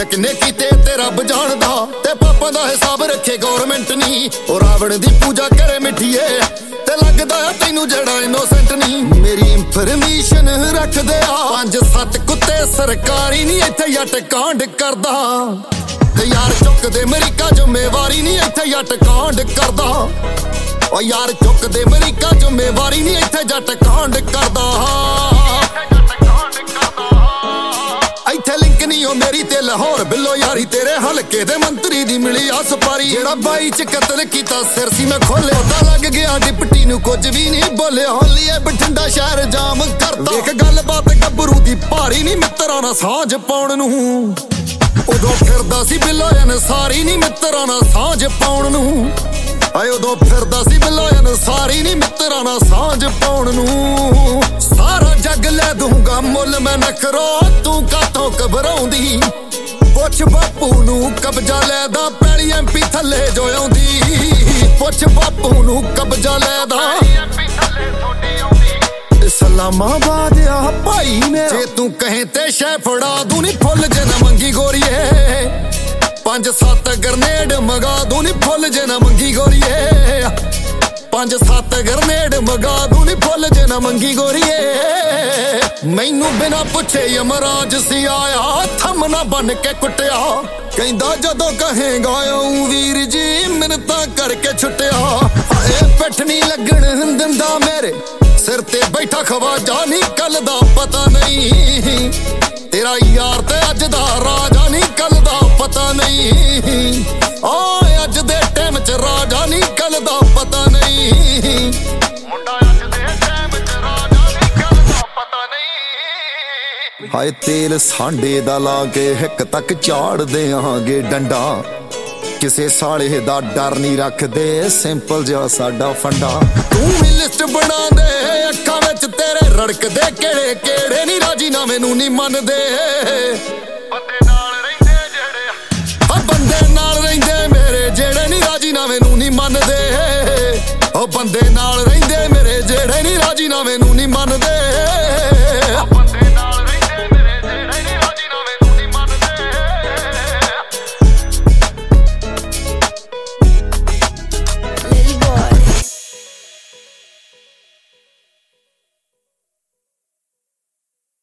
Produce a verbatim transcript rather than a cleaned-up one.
जुल्म किन्ने कीते ते रब जानदा ते पापां दा हिसाब रखे गौरमेंट नी ओ रावण दी पूजा करे मिठिए ते लगदा तैनू जड़ा इनोसेंट नी मेरी इंफॉर्मेशन रख दे आ पंज सत्त कुत्ते सरकारी नी इत्थे जट कांड करदा ते यार चुक दे अमरीका जिम्मेवारी नी इत्थे जट कांड करदा ओ यार चुक दे अमरीका जिम्मेवारी नी इत्थे जट कांड करदा इत्थे लिंक नी ओ मेरी ते लाहौर बिल्लो यारी तेरे हलके दे मंत्री दी मिली आ सपारी जेड़ा बाई च कतल कीता सिर सी मैं खोले पता लग गया डिप्टी नू कुछ भी नहीं बोले होलिए बठिंडा शहर जाम करता एक गल बात गब्बरू दी भारी नी मित्तरां नाल सांझ पाउण नू उदों फिरदा सी बिल्लो अनसारी नी मित्तरां नाल सांझ पाउण नू आए उदों फिरदा सी बिल्लो अनसारी नी मित्तरां नाल सांझ पाउण नू सारा जग ले दूंगा मुल मैं नखरो तू कातों घबराउंदी पुछ बापू नू कब्जा लेदा पैली एमपी थल्ले जो आउंदी पुछ बापू नू कब्जा लेदा इस्लामाबाद आ भाई मेरा जे तू कहे ते शै फड़ा दूं नी फुल जे ना मंगी गोरीए पंज सत्त ग्रनेड मगा दूं नी फुल जे ना मंगी गोरीए पंज सत्त ग्रनेड मगा दूं नी फुल जे ना मंगी गोरीए मैनू बिना पुछे यमराज सी आया थम ना बन के कुटिया कहंदा जदों कहेगा ओ वीर जी मिन्नतां करके छुटिया हाए पिठ नी लगण दिंदा मेरे सिर ते बैठा खवाजा नी कल दा पता नहीं तेरा यार ते अज दा राजा नी कल दा पता नहीं ओ अज दे टाइम च राजा नी कल दा पता नहीं मुंडा अज दे टाइम च राजा नी कल दा पता नहीं हाय तेल सांडे दा ला के हिक तक झाड़ देआंगे डंडा किसे साले दा डर नहीं रखदे सिंपल जिहा साडा फंडा तू भी लिस्ट बना दे अखां विच तेरे रड़कदे केड़े केड़े नी राजी नामे नू नहीं मनदे।